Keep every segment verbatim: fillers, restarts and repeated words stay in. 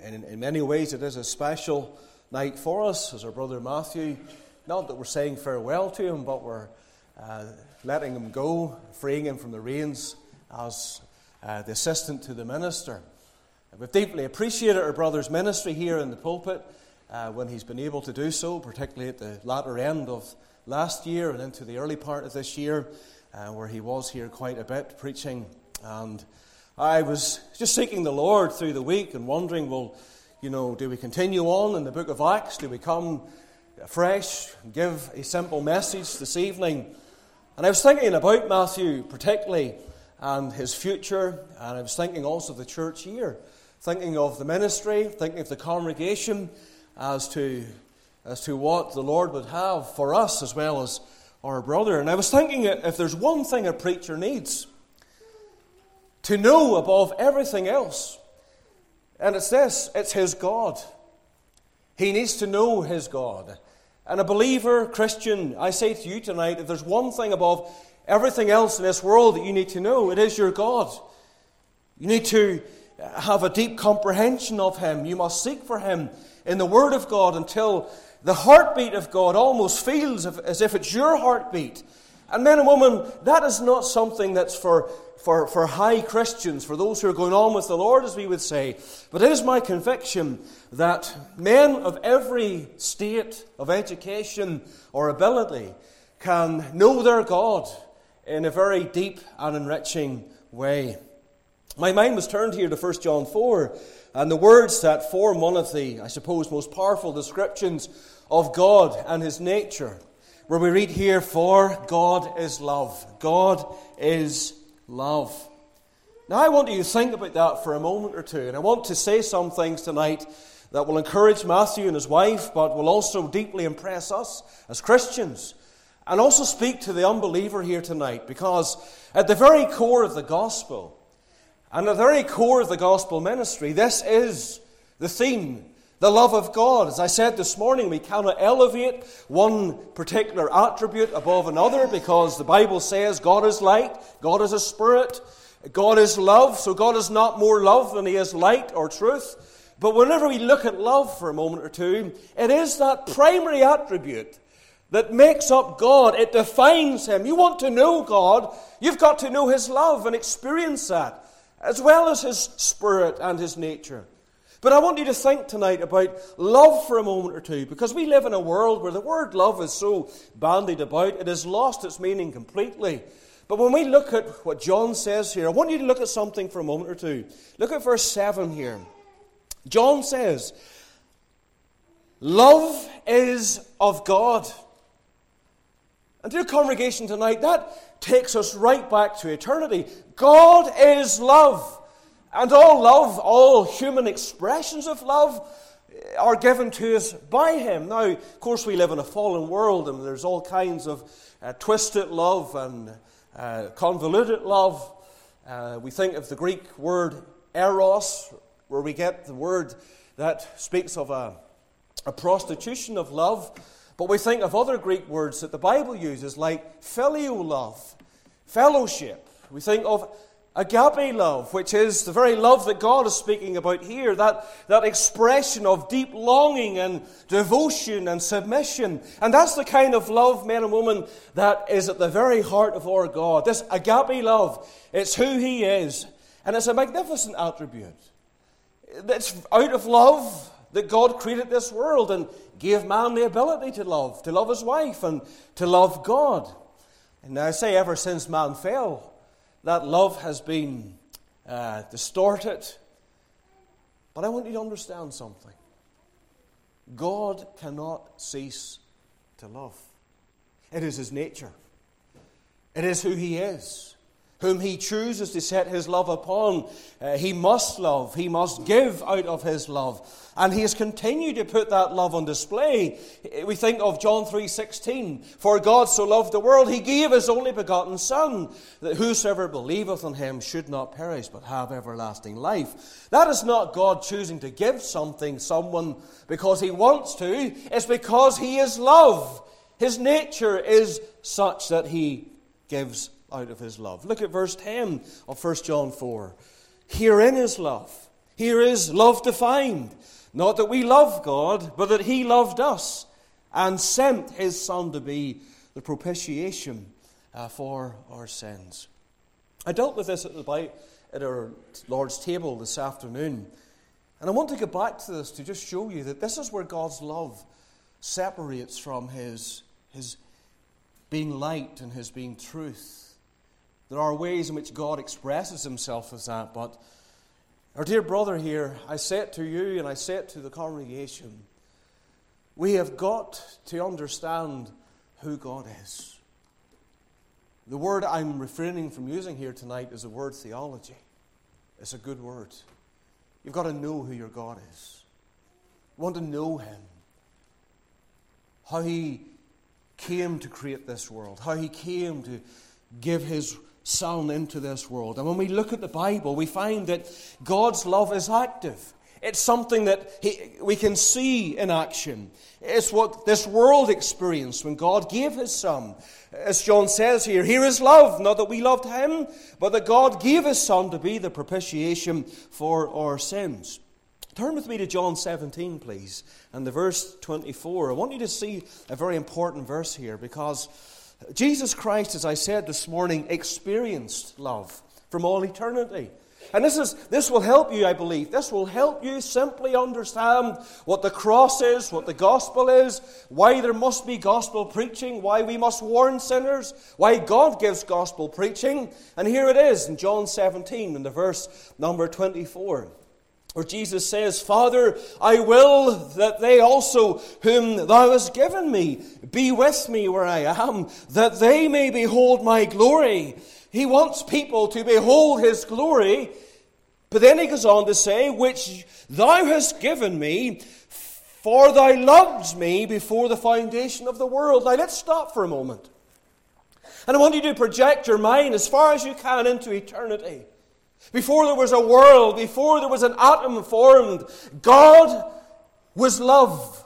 in, in many ways it is a special night for us as our brother Matthew, not that we're saying farewell to him, but we're uh, letting him go, freeing him from the reins as uh, the assistant to the minister. We've deeply appreciated our brother's ministry here in the pulpit uh, when he's been able to do so, particularly at the latter end of last year and into the early part of this year, uh, where he was here quite a bit preaching. And I was just seeking the Lord through the week and wondering, well, you know, do we continue on in the book of Acts? Do we come afresh and give a simple message this evening? And I was thinking about Matthew particularly and his future, and I was thinking also of the church here, thinking of the ministry, thinking of the congregation as to as to what the Lord would have for us as well as our brother. And I was thinking, if there's one thing a preacher needs to know above everything else, and it's this, it's his God. He needs to know his God. And a believer, Christian, I say to you tonight, if there's one thing above everything else in this world that you need to know, it is your God. You need to have a deep comprehension of him. You must seek for him in the Word of God until the heartbeat of God almost feels as if it's your heartbeat. And men and women, that is not something that's for, for, for high Christians, for those who are going on with the Lord, as we would say. But it is my conviction that men of every state of education or ability can know their God in a very deep and enriching way. My mind was turned here to First John four, and the words that form one of the, I suppose, most powerful descriptions of God and his nature, where we read here, for God is love. God is love. Now I want you to think about that for a moment or two, and I want to say some things tonight that will encourage Matthew and his wife, but will also deeply impress us as Christians, and also speak to the unbeliever here tonight, because at the very core of the gospel, and at the very core of the gospel ministry, this is the theme, the love of God. As I said this morning, we cannot elevate one particular attribute above another, because the Bible says God is light, God is a spirit, God is love, so God is not more love than he is light or truth. But whenever we look at love for a moment or two, it is that primary attribute that makes up God. It defines him. You want to know God, you've got to know his love and experience that, as well as his spirit and his nature. But I want you to think tonight about love for a moment or two, because we live in a world where the word love is so bandied about, it has lost its meaning completely. But when we look at what John says here, I want you to look at something for a moment or two. Look at verse seven here. John says, love is of God. And dear congregation tonight, that takes us right back to eternity. God is love. And all love, all human expressions of love are given to us by him. Now, of course, we live in a fallen world, and there's all kinds of uh, twisted love and uh, convoluted love. Uh, we think of the Greek word eros, where we get the word that speaks of a, a prostitution of love. But we think of other Greek words that the Bible uses, like filial love, fellowship. We think of agape love, which is the very love that God is speaking about here, that, that expression of deep longing and devotion and submission. And that's the kind of love, men and women, that is at the very heart of our God. This agape love, it's who he is. And it's a magnificent attribute. It's out of love that God created this world and gave man the ability to love, to love his wife and to love God. And I say ever since man fell, that love has been uh, distorted. But I want you to understand something. God cannot cease to love. It is his nature. It is who he is. Whom he chooses to set his love upon, uh, he must love. He must give out of his love. And he has continued to put that love on display. We think of John three sixteen. For God so loved the world, he gave his only begotten Son, that whosoever believeth on him should not perish, but have everlasting life. That is not God choosing to give something, someone, because he wants to. It's because he is love. His nature is such that he gives out of his love. Look at verse ten of First John four. Herein is love. Here is love defined. Not that we love God, but that He loved us and sent His Son to be the propitiation uh, for our sins. I dealt with this at, the, at our Lord's table this afternoon. And I want to get back to this to just show you that this is where God's love separates from His, His being light and His being truth. There are ways in which God expresses Himself as that, but our dear brother here, I say it to you and I say it to the congregation, we have got to understand who God is. The word I'm refraining from using here tonight is the word theology. It's a good word. You've got to know who your God is. You want to know Him. How He came to create this world. How He came to give His Son into this world. And when we look at the Bible, we find that God's love is active. It's something that he, we can see in action. It's what this world experienced when God gave His Son. As John says here, here is love, not that we loved Him, but that God gave His Son to be the propitiation for our sins. Turn with me to John seventeen, please, and the verse twenty-four. I want you to see a very important verse here, because Jesus Christ, as I said this morning, experienced love from all eternity. And this is this will help you, I believe. This will help you simply understand what the cross is, what the gospel is, why there must be gospel preaching, why we must warn sinners, why God gives gospel preaching. And here it is in John seventeen, in the verse number twenty-four, where Jesus says, Father, I will that they also whom Thou hast given me be with me where I am, that they may behold my glory. He wants people to behold His glory. But then He goes on to say, which Thou hast given me, for Thou loved me before the foundation of the world. Now let's stop for a moment. And I want you to project your mind as far as you can into eternity. Before there was a world, before there was an atom formed, God was love.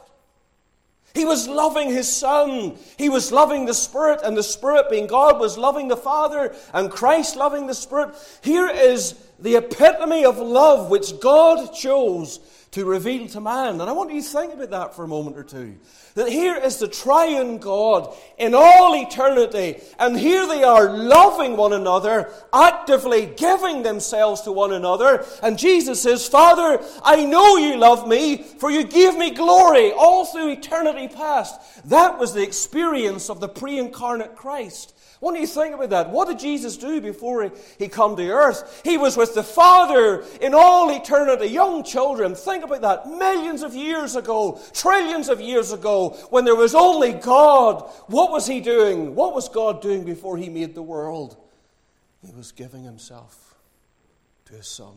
He was loving His Son. He was loving the Spirit, and the Spirit, being God, was loving the Father, and Christ loving the Spirit. Here is the epitome of love which God chose to reveal to man. And I want you to think about that for a moment or two. That here is the triune God in all eternity, and here they are loving one another, actively giving themselves to one another. And Jesus says, Father, I know you love me, for you gave me glory all through eternity past. That was the experience of the pre-incarnate Christ. What do you think about that? What did Jesus do before he, he come to earth? He was with the Father in all eternity. Young children, think about that. Millions of years ago, trillions of years ago, when there was only God, what was He doing? What was God doing before He made the world? He was giving Himself to His Son.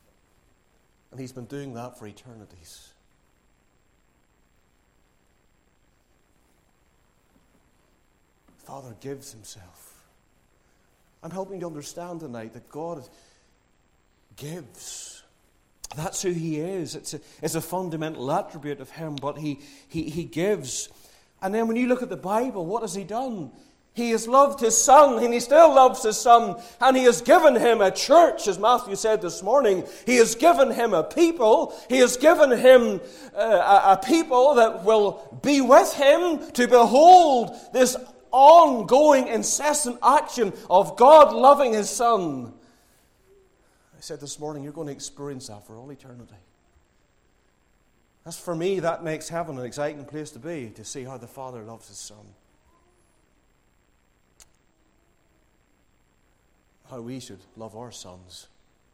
And He's been doing that for eternities. Father gives Himself. I'm helping you understand tonight that God gives. That's who He is. It's a, it's a fundamental attribute of Him, but he, he, he gives. And then when you look at the Bible, what has He done? He has loved His Son, and He still loves His Son, and He has given Him a church, as Matthew said this morning. He has given Him a people. He has given Him uh, a, a people that will be with Him to behold this ongoing, incessant action of God loving His Son. I said this morning, you're going to experience that for all eternity. That's for me, that makes heaven an exciting place to be, to see how the Father loves His Son. How we should love our sons.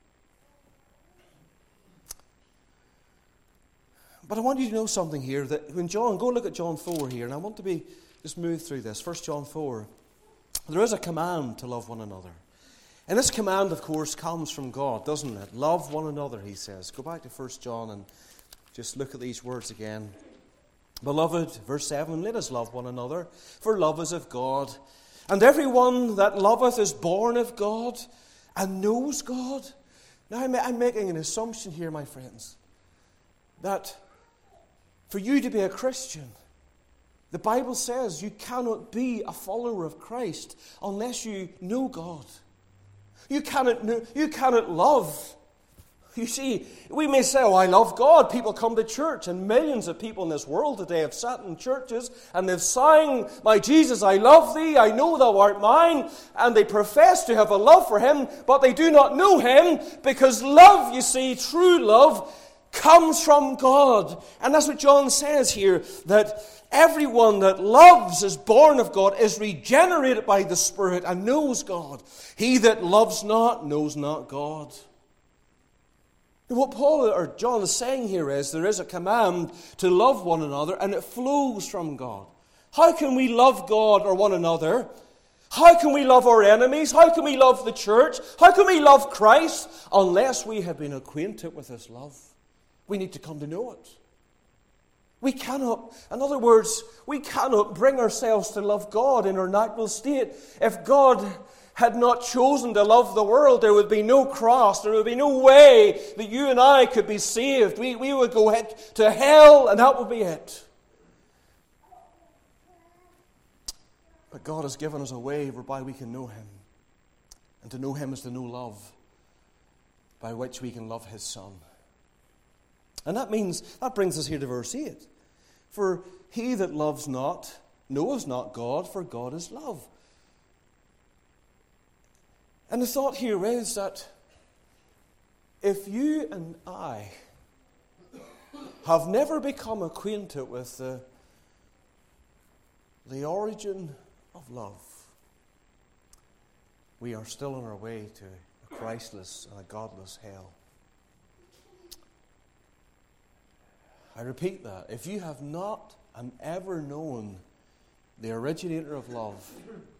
But I want you to know something here, that when John, go look at John four here, and I want to be just move through this. First John four. There is a command to love one another. And this command, of course, comes from God, doesn't it? Love one another, He says. Go back to First John and just look at these words again. Beloved, verse seven, let us love one another, for love is of God. And everyone that loveth is born of God and knows God. Now, I'm making an assumption here, my friends, that for you to be a Christian, the Bible says you cannot be a follower of Christ unless you know God. You cannot know, you cannot love You see, we may say, oh, I love God. People come to church, and millions of people in this world today have sat in churches and they've sang, my Jesus, I love thee, I know thou art mine, and they profess to have a love for him, but they do not know him, because love, you see, true love, comes from God. And that's what John says here, that everyone that loves is born of God, is regenerated by the Spirit, and knows God. He that loves not knows not God. What Paul or John is saying here is there is a command to love one another, and it flows from God. How can we love God or one another? How can we love our enemies? How can we love the church? How can we love Christ unless we have been acquainted with his love? We need to come to know it. We cannot, in other words, we cannot bring ourselves to love God in our natural state. If God had not chosen to love the world, there would be no cross, there would be no way that you and I could be saved. We, we would go to hell, and that would be it. But God has given us a way whereby we can know him. And to know him is to know love, by which we can love his Son. And that means, that brings us here to verse eight. For he that loves not knows not God, for God is love. And the thought here is that if you and I have never become acquainted with the, the origin of love, we are still on our way to a Christless and a godless hell. I repeat that. If you have not and ever known the originator of love,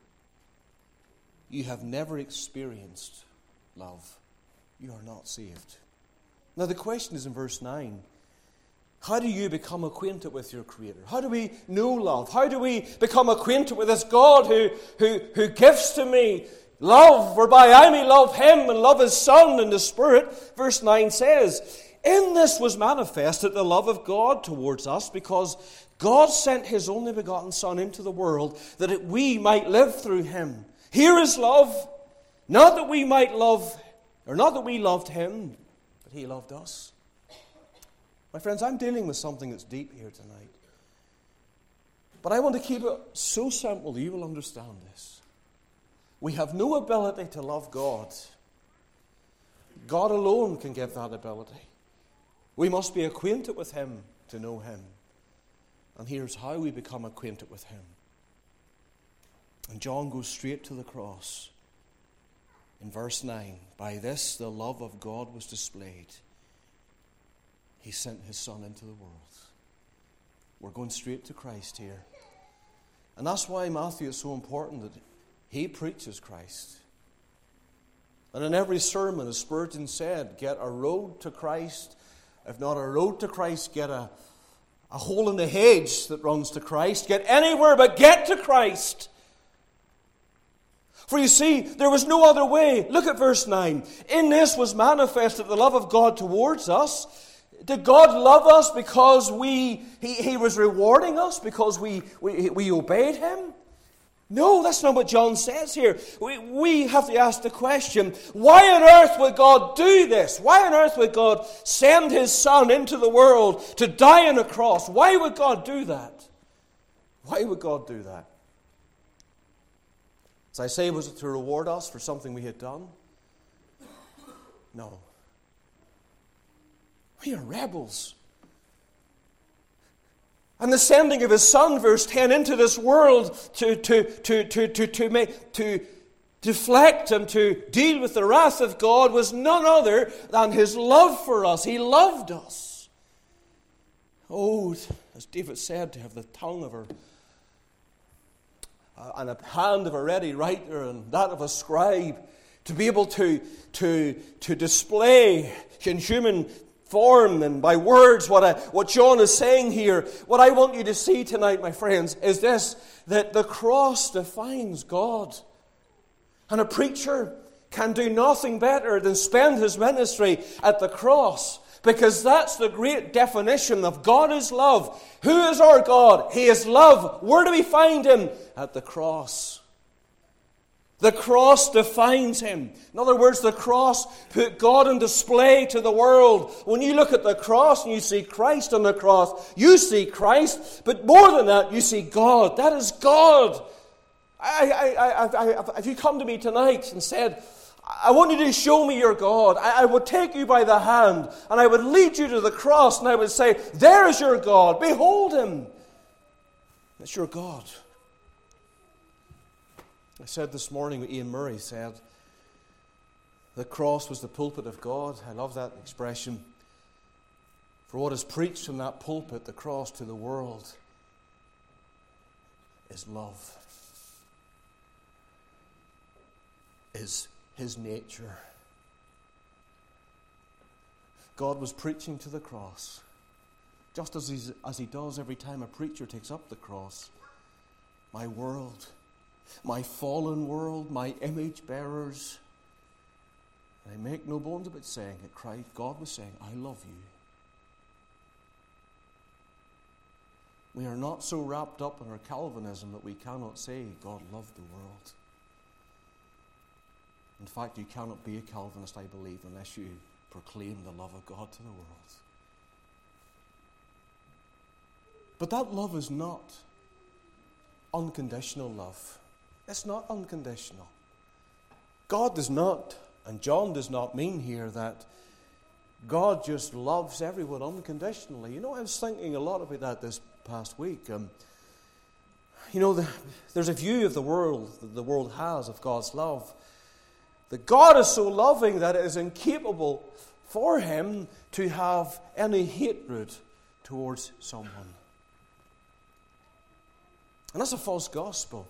you have never experienced love. You are not saved. Now the question is in verse nine. How do you become acquainted with your Creator? How do we know love? How do we become acquainted with this God who, who, who gives to me love, whereby I may love him and love his Son and the Spirit? Verse nine says, in this was manifested the love of God towards us, because God sent his only begotten Son into the world, that it, we might live through him. Here is love, not that we might love, or not that we loved him, but he loved us. My friends, I'm dealing with something that's deep here tonight. But I want to keep it so simple that you will understand this. We have no ability to love God. God alone can give that ability. We must be acquainted with him to know him. And here's how we become acquainted with him. And John goes straight to the cross. In verse nine, by this the love of God was displayed. He sent his Son into the world. We're going straight to Christ here. And that's why Matthew is so important, that he preaches Christ. And in every sermon, as Spurgeon said, get a road to Christ. If not a road to Christ, get a, a hole in the hedge that runs to Christ. Get anywhere but get to Christ. For you see, there was no other way. Look at verse nine. In this was manifested the love of God towards us. Did God love us because we He, he was rewarding us, because we, we, we obeyed him? No, that's not what John says here. We, we have to ask the question, why on earth would God do this? Why on earth would God send his Son into the world to die on a cross? Why would God do that? Why would God do that? As I say, was it to reward us for something we had done? No. We are rebels. And the sending of his Son, verse ten, into this world to, to, to, to, to, to, make, to deflect and to deal with the wrath of God was none other than his love for us. He loved us. Oh, as David said, to have the tongue of a Uh, and a hand of a ready writer and that of a scribe, to be able to, to, to display in human form and by words what, I, what John is saying here. What I want you to see tonight, my friends, is this, that the cross defines God. And a preacher can do nothing better than spend his ministry at the cross, because that's the great definition of God is love. Who is our God? He is love. Where do we find him? At the cross. The cross defines him. In other words, the cross put God on display to the world. When you look at the cross and you see Christ on the cross, you see Christ, but more than that, you see God. That is God. I, I, I, I, if you come to me tonight and said, I want you to show me your God, I, I would take you by the hand and I would lead you to the cross and I would say, there is your God. Behold him. That's your God. I said this morning, Ian Murray said, the cross was the pulpit of God. I love that expression. For what is preached from that pulpit, the cross to the world, is love. Is his nature. God was preaching to the cross, just as, he's, as he does every time a preacher takes up the cross. My world, my fallen world, my image bearers. And I make no bones about saying it. Christ, God was saying, I love you. We are not so wrapped up in our Calvinism that we cannot say God loved the world. In fact, you cannot be a Calvinist, I believe, unless you proclaim the love of God to the world. But that love is not unconditional love. It's not unconditional. God does not, and John does not mean here that God just loves everyone unconditionally. You know, I was thinking a lot about that this past week. Um, you know, the, there's a view of the world that the world has of God's love. That God is so loving that it is incapable for him to have any hatred towards someone. And that's a false gospel.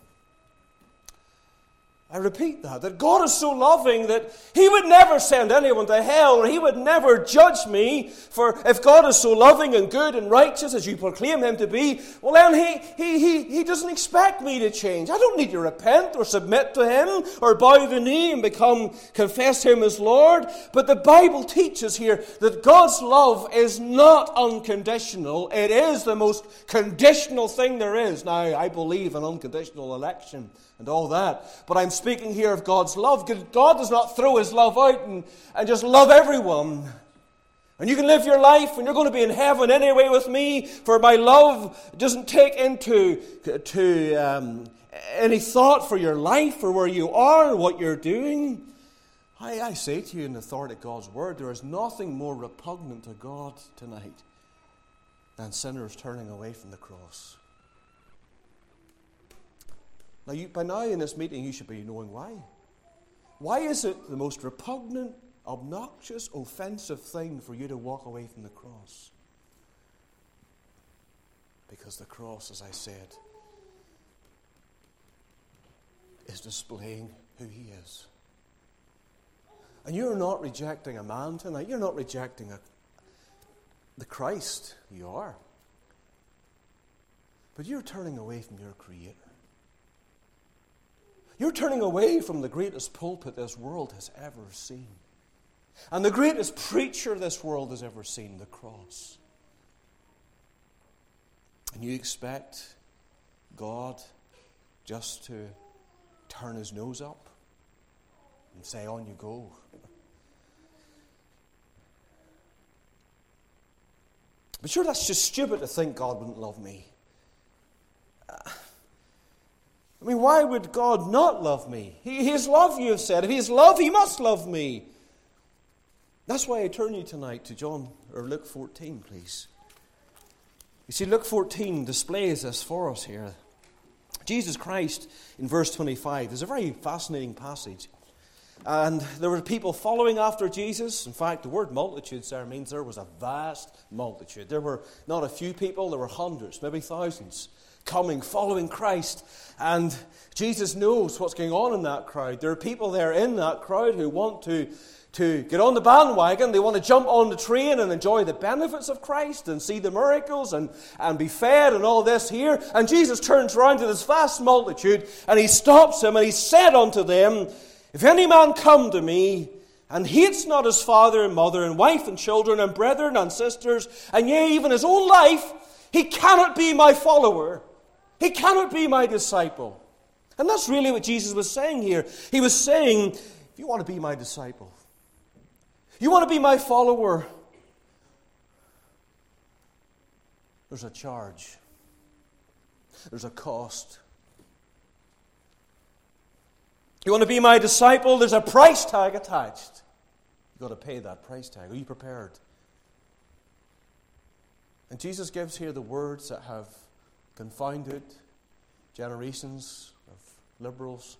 I repeat that, that God is so loving that he would never send anyone to hell, or he would never judge me. For if God is so loving and good and righteous as you proclaim him to be, well then he, he, he, he doesn't expect me to change. I don't need to repent or submit to him or bow the knee and become, confess him as Lord. But the Bible teaches here that God's love is not unconditional. It is the most conditional thing there is. Now, I believe in unconditional election and all that. But I'm speaking here of God's love. God does not throw his love out and, and just love everyone. And you can live your life and you're going to be in heaven anyway with me, for my love doesn't take into to, um, any thought for your life or where you are or what you're doing. I, I say to you in the authority of God's word, there is nothing more repugnant to God tonight than sinners turning away from the cross. Now, you, by now in this meeting, you should be knowing why. Why is it the most repugnant, obnoxious, offensive thing for you to walk away from the cross? Because the cross, as I said, is displaying who he is. And you're not rejecting a man tonight. You're not rejecting a, the Christ. You are. But you're turning away from your Creator. You're turning away from the greatest pulpit this world has ever seen. And the greatest preacher this world has ever seen, the cross. And you expect God just to turn his nose up and say, on you go. But sure, that's just stupid to think God wouldn't love me. Uh, I mean, why would God not love me? He, he is love, you have said. If he is love, he must love me. That's why I turn you tonight to John, or Luke fourteen, please. You see, Luke fourteen displays this for us here. Jesus Christ, in verse twenty-five, there's a very fascinating passage. And there were people following after Jesus. In fact, the word multitudes there means there was a vast multitude. There were not a few people, there were hundreds, maybe thousands, coming, following Christ. And Jesus knows what's going on in that crowd. There are people there in that crowd who want to, to get on the bandwagon. They want to jump on the train and enjoy the benefits of Christ and see the miracles and, and be fed and all this here. And Jesus turns around to this vast multitude and he stops them and he said unto them, if any man come to me and hates not his father and mother and wife and children and brethren and sisters, and yea, even his own life, he cannot be my follower. He cannot be my disciple. And that's really what Jesus was saying here. He was saying, if you want to be my disciple, you want to be my follower, there's a charge. There's a cost. You want to be my disciple, there's a price tag attached. You've got to pay that price tag. Are you prepared? And Jesus gives here the words that have confounded generations of liberals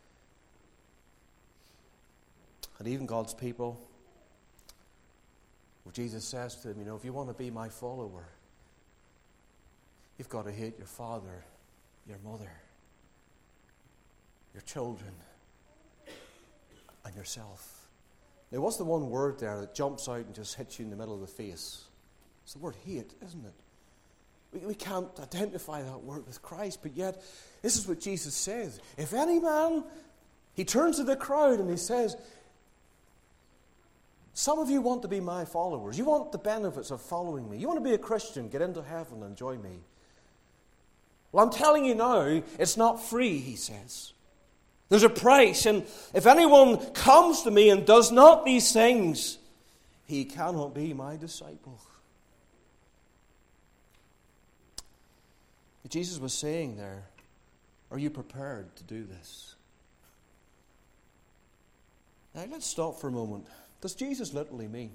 and even God's people. Well, Jesus says to them, you know, if you want to be my follower, you've got to hate your father, your mother, your children, and yourself. Now, what's the one word there that jumps out and just hits you in the middle of the face? It's the word hate, isn't it? We, we can't identify that word with Christ, but yet this is what Jesus says. If any man, he turns to the crowd and he says, some of you want to be my followers. You want the benefits of following me. You want to be a Christian, get into heaven and enjoy me. Well, I'm telling you now, it's not free, he says. There's a price, and if anyone comes to me and does not these things, he cannot be my disciple. Jesus was saying there, are you prepared to do this? Now let's stop for a moment. Does Jesus literally mean,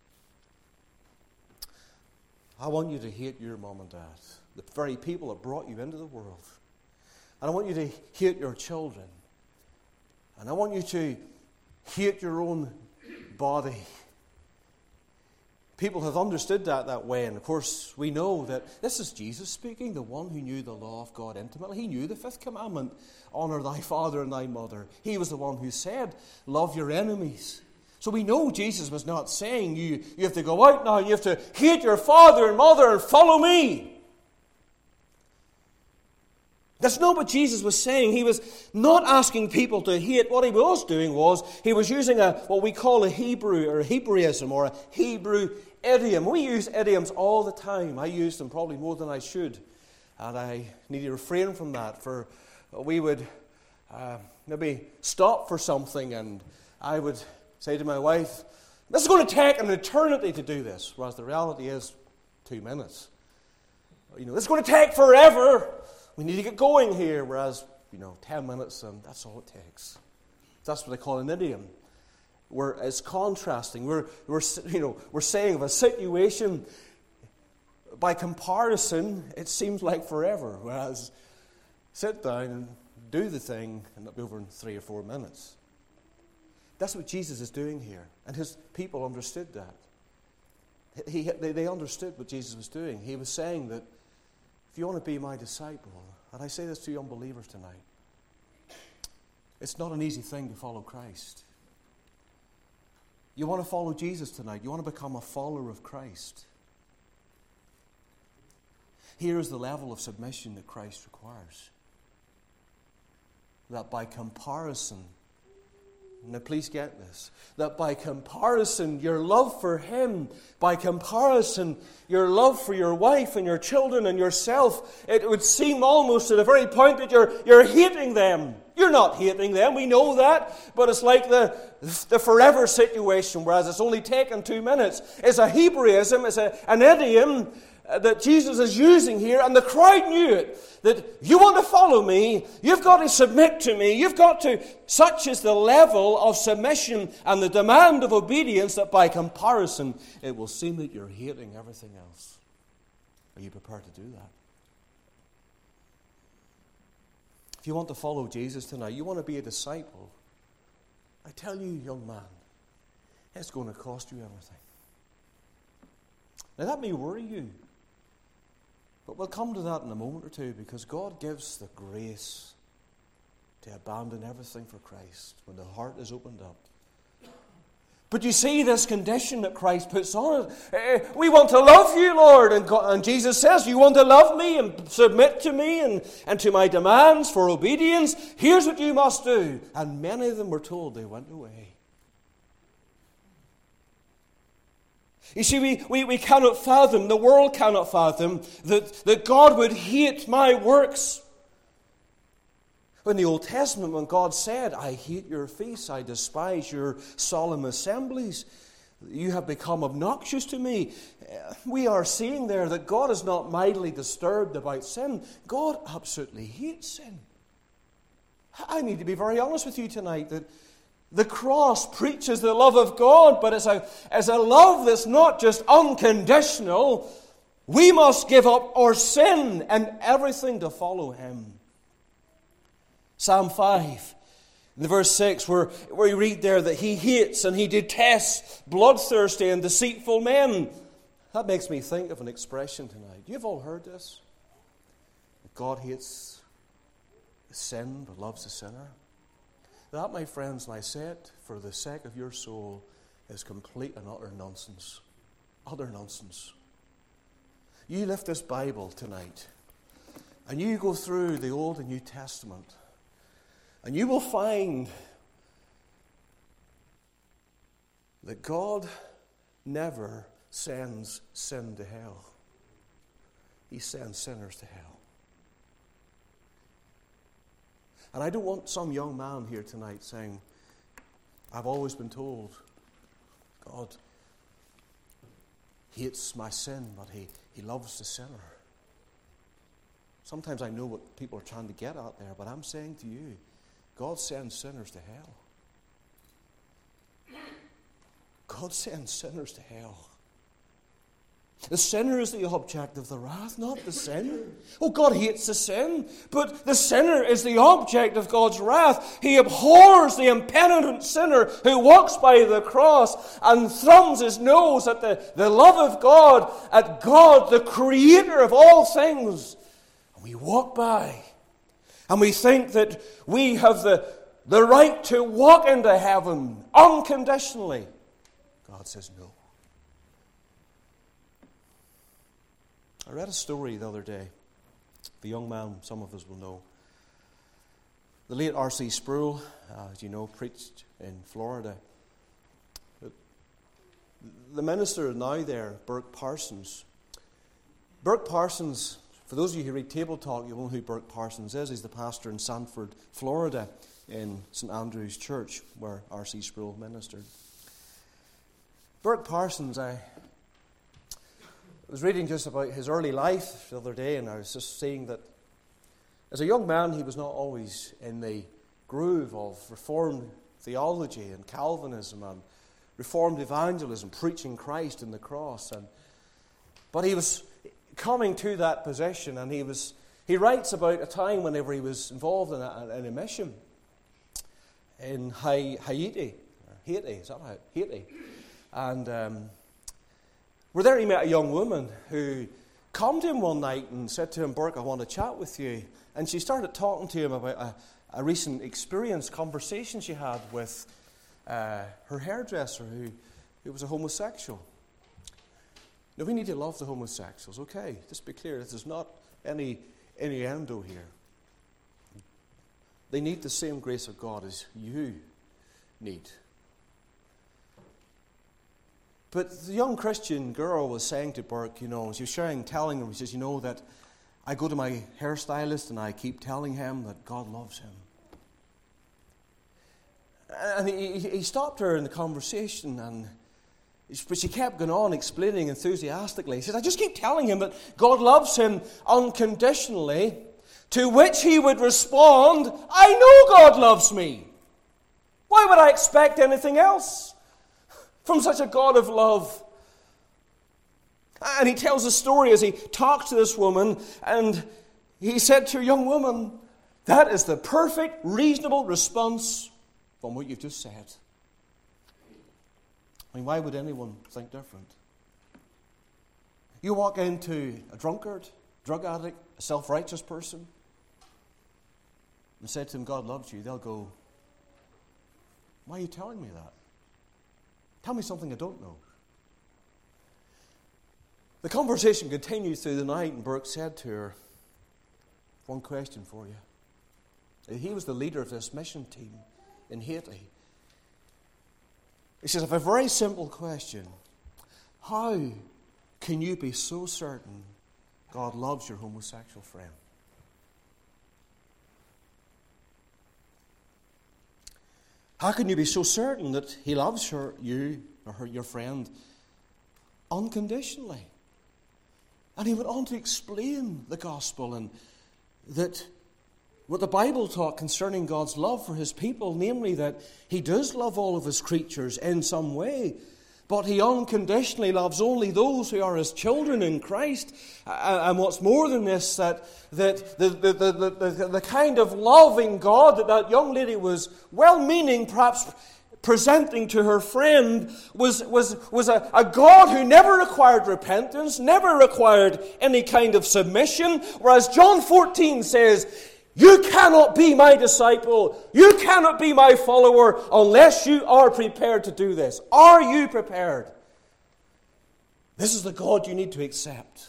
I want you to hate your mom and dad, the very people that brought you into the world. And I want you to hate your children. And I want you to hate your own body. People have understood that that way, and of course we know that this is Jesus speaking, the one who knew the law of God intimately. He knew the fifth commandment, honor thy father and thy mother. He was the one who said, love your enemies. So we know Jesus was not saying you, you have to go out now, you have to hate your father and mother and follow me. That's not what Jesus was saying. He was not asking people to hate. What he was doing was, he was using a what we call a Hebrew or a Hebraism or a Hebrew idiom. We use idioms all the time. I use them probably more than I should. And I need to refrain from that. For we would uh, maybe stop for something and I would say to my wife, this is going to take an eternity to do this. Whereas the reality is two minutes. You know, this is going to take forever. We need to get going here, whereas, you know, ten minutes, and that's all it takes. That's what they call an idiom. We're, it's contrasting. We're, we're, you know, we're saying of a situation, by comparison, it seems like forever, whereas sit down and do the thing, and it'll be over in three or four minutes. That's what Jesus is doing here, and his people understood that. He, they, they understood what Jesus was doing. He was saying that if you want to be my disciple, and I say this to you unbelievers tonight, it's not an easy thing to follow Christ. You want to follow Jesus tonight. You want to become a follower of Christ. Here is the level of submission that Christ requires. That by comparison, now please get this, that by comparison, your love for him, by comparison, your love for your wife and your children and yourself, it would seem almost to the very point that you're, you're hating them. You're not hating them, we know that, but it's like the, the forever situation, whereas it's only taken two minutes. It's a Hebraism, it's a, an idiom that Jesus is using here, and the crowd knew it, that you want to follow me, you've got to submit to me, you've got to, such is the level of submission and the demand of obedience that by comparison it will seem that you're hating everything else. Are you prepared to do that? If you want to follow Jesus tonight, you want to be a disciple, I tell you, young man, it's going to cost you everything. Now that may worry you, but we'll come to that in a moment or two, because God gives the grace to abandon everything for Christ when the heart is opened up. But you see this condition that Christ puts on it. We want to love you, Lord. And, God, and Jesus says, you want to love me and submit to me and, and to my demands for obedience? Here's what you must do. And many of them were told they went away. You see, we, we, we cannot fathom, the world cannot fathom, that, that God would hate my works. In the Old Testament, when God said, I hate your feasts, I despise your solemn assemblies, you have become obnoxious to me. We are seeing there that God is not mightily disturbed about sin. God absolutely hates sin. I need to be very honest with you tonight that the cross preaches the love of God, but it's a, it's a love that's not just unconditional. We must give up our sin and everything to follow Him. Psalm five, in verse six, where, where you read there that He hates and He detests bloodthirsty and deceitful men. That makes me think of an expression tonight. You've all heard this. God hates the sin but loves the sinner. That, my friends, and I say it for the sake of your soul, is complete and utter nonsense. Utter nonsense. You lift this Bible tonight, and you go through the Old and New Testament, and you will find that God never sends sin to hell. He sends sinners to hell. And I don't want some young man here tonight saying, I've always been told God hates my sin, but he, he loves the sinner. Sometimes I know what people are trying to get at there, but I'm saying to you, God sends sinners to hell. God sends sinners to hell. The sinner is the object of the wrath, not the sin. Oh, God hates the sin, but the sinner is the object of God's wrath. He abhors the impenitent sinner who walks by the cross and thumbs his nose at the, the love of God, at God, the creator of all things. And we walk by and we think that we have the, the right to walk into heaven unconditionally. God says no. I read a story the other day. The young man, some of us will know. The late R C Sproul, uh, as you know, preached in Florida. The minister now there, Burke Parsons. Burke Parsons, for those of you who read Table Talk, you'll know who Burke Parsons is. He's the pastor in Sanford, Florida, in Saint Andrew's Church, where R C Sproul ministered. Burke Parsons, I... I was reading just about his early life the other day, and I was just seeing that as a young man, he was not always in the groove of Reformed theology and Calvinism and Reformed evangelism, preaching Christ and the cross. And but he was coming to that position, and he was he writes about a time whenever he was involved in a, in a mission in Haiti, Haiti, is that right? Haiti, and. Um, Well, there he met a young woman who came to him one night and said to him, Burke, I want to chat with you. And she started talking to him about a, a recent experience, conversation she had with uh, her hairdresser who, who was a homosexual. Now, we need to love the homosexuals, okay? Just be clear, this is not any innuendo here. They need the same grace of God as you need. But the young Christian girl was saying to Burke, you know, she was sharing, telling him, she says, you know, that I go to my hairstylist and I keep telling him that God loves him. And he, he stopped her in the conversation, and but she kept going on explaining enthusiastically. He said, I just keep telling him that God loves him unconditionally, to which he would respond, I know God loves me. Why would I expect anything else from such a God of love? And he tells a story as he talks to this woman, and he said to her, young woman, that is the perfect, reasonable response from what you've just said. I mean, why would anyone think different? You walk into a drunkard, drug addict, a self-righteous person, and say to them, God loves you, they'll go, why are you telling me that? Tell me something I don't know. The conversation continued through the night, and Burke said to her, one question for you. He was the leader of this mission team in Haiti. He says, I have a very simple question. How can you be so certain God loves your homosexual friend? How can you be so certain that he loves her, you or her, your friend, unconditionally? And he went on to explain the gospel and that what the Bible taught concerning God's love for his people, namely that he does love all of his creatures in some way, but he unconditionally loves only those who are his children in Christ. And what's more than this, that, that the, the, the, the, the, the kind of loving God that that young lady was well-meaning, perhaps presenting to her friend, was, was, was a, a God who never required repentance, never required any kind of submission. Whereas John fourteen says, you cannot be my disciple, you cannot be my follower unless you are prepared to do this. Are you prepared? This is the God you need to accept.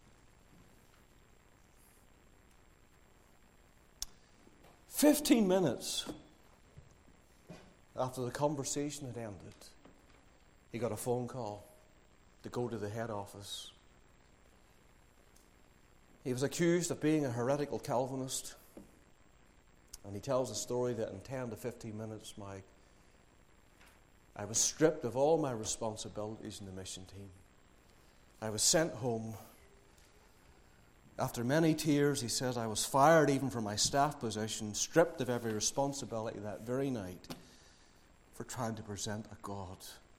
Fifteen minutes after the conversation had ended, he got a phone call to go to the head office. He was accused of being a heretical Calvinist. And he tells a story that in ten to fifteen minutes, my, I was stripped of all my responsibilities in the mission team. I was sent home. After many tears, he says, I was fired even from my staff position, stripped of every responsibility that very night for trying to present a God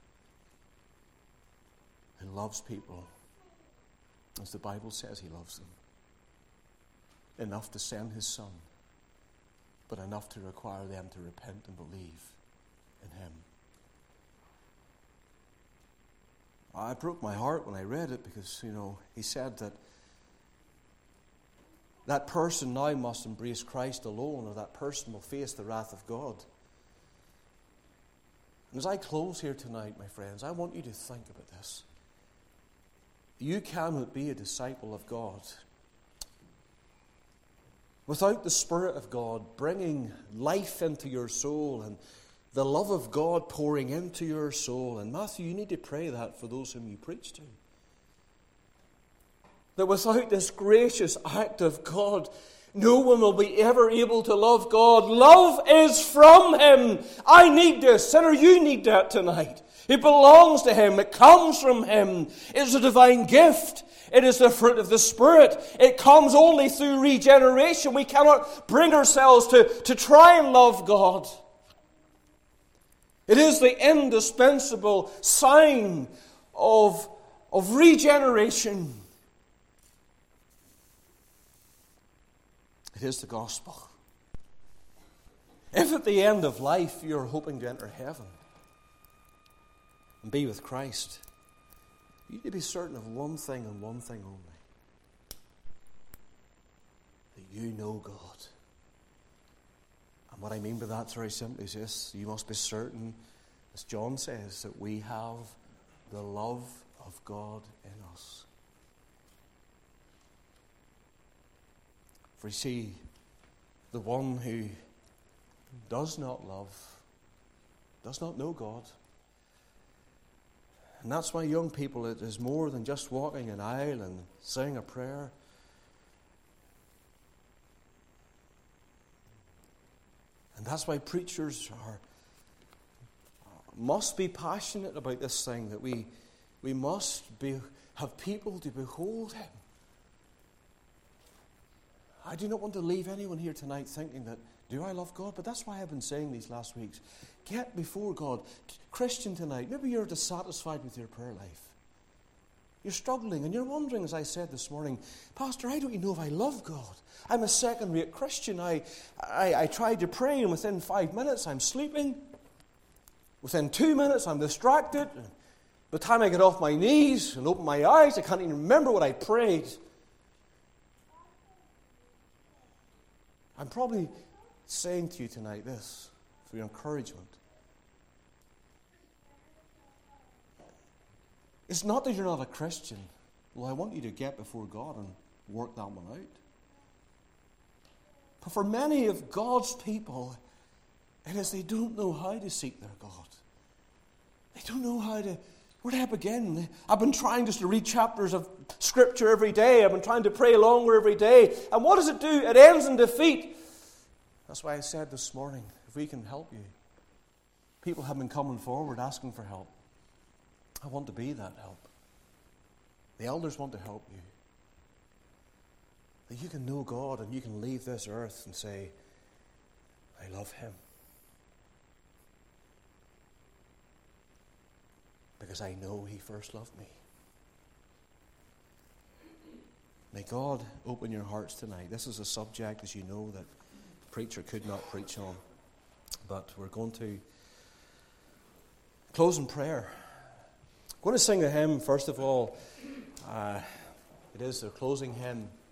who loves people as the Bible says he loves them, enough to send his Son, but enough to require them to repent and believe in him. I broke my heart when I read it because, you know, he said that that person now must embrace Christ alone, or that person will face the wrath of God. And as I close here tonight, my friends, I want you to think about this. You cannot be a disciple of God without the Spirit of God bringing life into your soul and the love of God pouring into your soul. And Matthew, you need to pray that for those whom you preach to. That without this gracious act of God, no one will be ever able to love God. Love is from him. I need this. Sinner, you need that tonight. It belongs to him. It comes from him. It is a divine gift. It is the fruit of the Spirit. It comes only through regeneration. We cannot bring ourselves to, to try and love God. It is the indispensable sign of, of regeneration. It is the gospel. If at the end of life you're hoping to enter heaven and be with Christ, you need to be certain of one thing and one thing only. That you know God. And what I mean by that very simply is this: you must be certain, as John says, that we have the love of God in us. For you see, the one who does not love does not know God. And that's why, young people, it is more than just walking an aisle and saying a prayer. And that's why preachers are must be passionate about this thing, that we we must be have people to behold him. I do not want to leave anyone here tonight thinking that, do I love God? But that's why I've been saying these last weeks. Get before God. Christian tonight, maybe you're dissatisfied with your prayer life. You're struggling and you're wondering, as I said this morning, Pastor, I don't even know if I love God. I'm a second-rate Christian. I, I, I tried to pray and within five minutes I'm sleeping. Within two minutes I'm distracted. By the time I get off my knees and open my eyes, I can't even remember what I prayed. I'm probably saying to you tonight this for your encouragement. It's not that you're not a Christian. Well, I want you to get before God and work that one out. But for many of God's people, it is they don't know how to seek their God. They don't know how to, where do I begin? I've been trying just to read chapters of Scripture every day. I've been trying to pray longer every day. And what does it do? It ends in defeat. That's why I said this morning, if we can help you, People have been coming forward asking for help. I want to be that help. The elders want to help you. That you can know God and you can leave this earth and say, I love Him. Because I know He first loved me. May God open your hearts tonight. This is a subject, as you know, that the preacher could not preach on. But we're going to close in prayer. I'm going to sing a hymn, first of all. Uh, it is the closing hymn.